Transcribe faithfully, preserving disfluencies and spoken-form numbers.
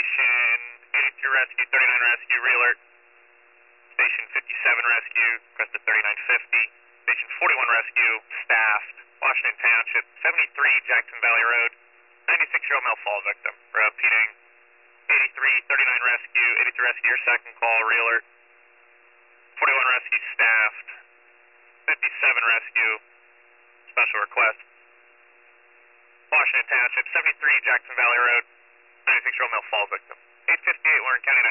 Station eighty-two Rescue, thirty-nine Rescue, re-alert. Station fifty-seven Rescue, requested thirty-nine fifty. Station forty-one Rescue, staffed, Washington Township, seventy-three Jackson Valley Road, ninety-six-year-old male fall victim. Repeating, eighty-three, thirty-nine Rescue, eighty-three Rescue, your second call, re-alert. forty-one Rescue, staffed, fifty-seven Rescue, special request. Washington Township, seventy-three Jackson Valley Road, ninety-six-year-old male fall victim. eight fifty-eight Warren County